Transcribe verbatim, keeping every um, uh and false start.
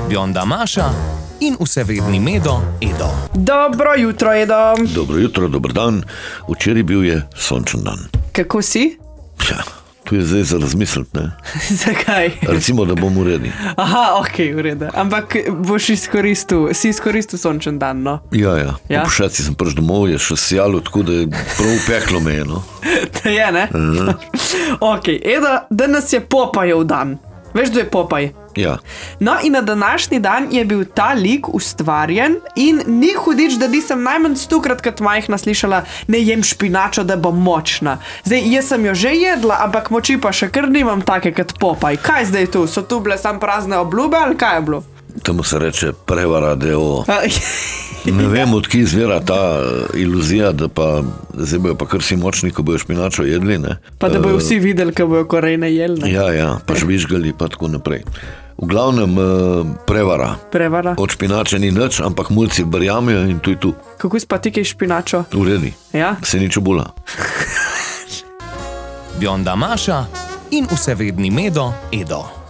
Bionda Maša in vsevedni Medo Edo. Dobro jutro, Edo. Dobro jutro, dober dan. Včeraj bil je sončen dan. Kako si? Ja, tu je zdaj za razmisliti, ne? Zakaj? Recimo, da bom uredi. Aha, ok, v redu. Ampak boš izkoristil, si izkoristil sončen dan, no? Ja, ja. Ja? Po pošaci sem prišel domov, je še sijalo, tako da je prav peklo me, no? To je, ne? Aha. Ok, Edo, danes je Popajev dan. Veš, kdo je Popaj? Ja. No, in na današnji dan je bil ta lik ustvarjen in ni hudič, da nisem najmanj stokrat kot majhna slišala, ne jem špinačo, da bom močna. Zdaj, jaz sem jo že jedla, ampak moči pa še kar nimam take kot Popaj. Kaj zdaj tu? So tu bile sam prazne obljube ali kaj je bilo? Temu se reče prevara deo. Ne vem, odkje izvira ta iluzija, da pa zdaj bojo pa kar si močni, ko bojo špinačo jedli, ne? Pa da bojo vsi videli, ko bojo korejne jedli. Ja, ja, pa žvižgali pa tako naprej. V glavnem prevara. Prevara. Od špinače ni nič, ampak mulci verjamejo in tu je tu. Kako si pa ti kaj špinačo? Uredi. Ja? Se nič obula. Bionda Maša in vsevedni Medo Edo.